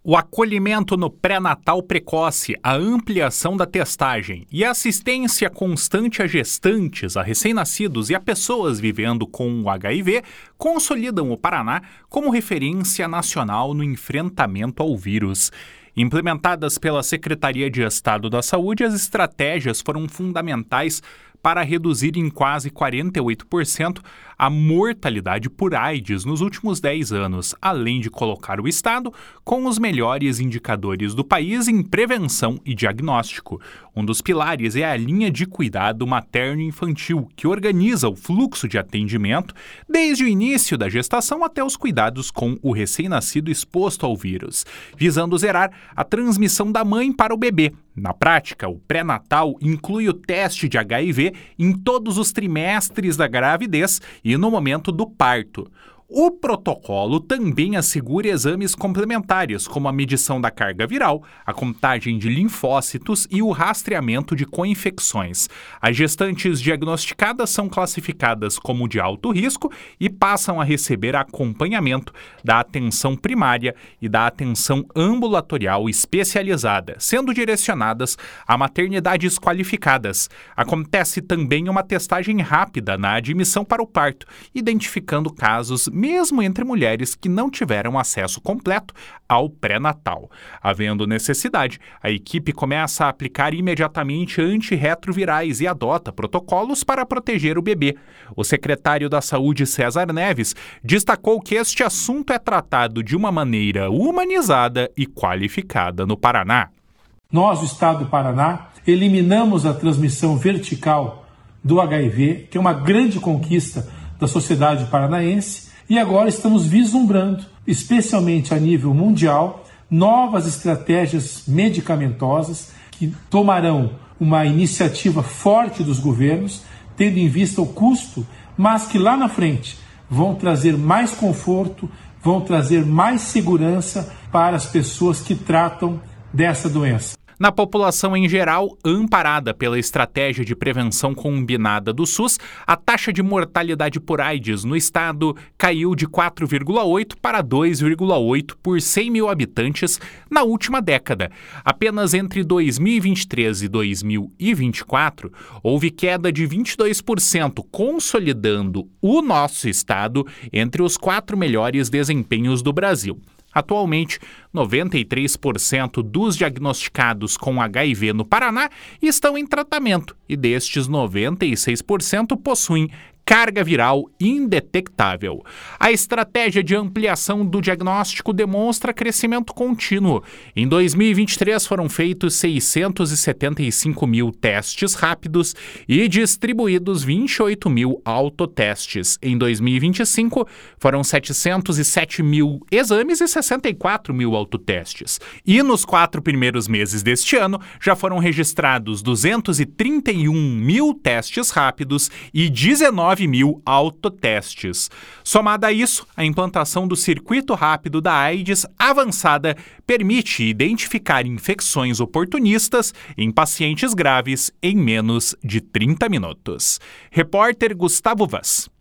O acolhimento no pré-natal precoce, a ampliação da testagem e a assistência constante a gestantes, a recém-nascidos e a pessoas vivendo com o HIV consolidam o Paraná como referência nacional no enfrentamento ao vírus. Implementadas pela Secretaria de Estado da Saúde, as estratégias foram fundamentais para reduzir em quase 48% a mortalidade por AIDS nos últimos 10 anos, além de colocar o Estado com os melhores indicadores do país em prevenção e diagnóstico. Um dos pilares é a linha de cuidado materno-infantil, que organiza o fluxo de atendimento desde o início da gestação até os cuidados com o recém-nascido exposto ao vírus, visando zerar a transmissão da mãe para o bebê. Na prática, o pré-natal inclui o teste de HIV em todos os trimestres da gravidez e no momento do parto. O protocolo também assegura exames complementares, como a medição da carga viral, a contagem de linfócitos e o rastreamento de coinfecções. As gestantes diagnosticadas são classificadas como de alto risco e passam a receber acompanhamento da atenção primária e da atenção ambulatorial especializada, sendo direcionadas a maternidades qualificadas. Acontece também uma testagem rápida na admissão para o parto, identificando casos mesmo entre mulheres que não tiveram acesso completo ao pré-natal. Havendo necessidade, a equipe começa a aplicar imediatamente antirretrovirais e adota protocolos para proteger o bebê. O secretário da Saúde, César Neves, destacou que este assunto é tratado de uma maneira humanizada e qualificada no Paraná. Nós, o Estado do Paraná, eliminamos a transmissão vertical do HIV, que é uma grande conquista da sociedade paranaense, e agora estamos vislumbrando, especialmente a nível mundial, novas estratégias medicamentosas que tomarão uma iniciativa forte dos governos, tendo em vista o custo, mas que lá na frente vão trazer mais conforto, vão trazer mais segurança para as pessoas que tratam dessa doença. Na população em geral, amparada pela estratégia de prevenção combinada do SUS, a taxa de mortalidade por AIDS no estado caiu de 4,8 para 2,8 por 100 mil habitantes na última década. Apenas entre 2023 e 2024, houve queda de 22%, consolidando o nosso estado entre os 4 melhores desempenhos do Brasil. Atualmente, 93% dos diagnosticados com HIV no Paraná estão em tratamento e destes 96% possuem carga viral indetectável. A estratégia de ampliação do diagnóstico demonstra crescimento contínuo. Em 2023 foram feitos 675 mil testes rápidos e distribuídos 28 mil autotestes. Em 2025 foram 707 mil exames e 64 mil autotestes. E nos 4 primeiros meses deste ano já foram registrados 231 mil testes rápidos e 19 mil autotestes. Somada a isso, a implantação do circuito rápido da AIDS avançada permite identificar infecções oportunistas em pacientes graves em menos de 30 minutos. Repórter Gustavo Vaz.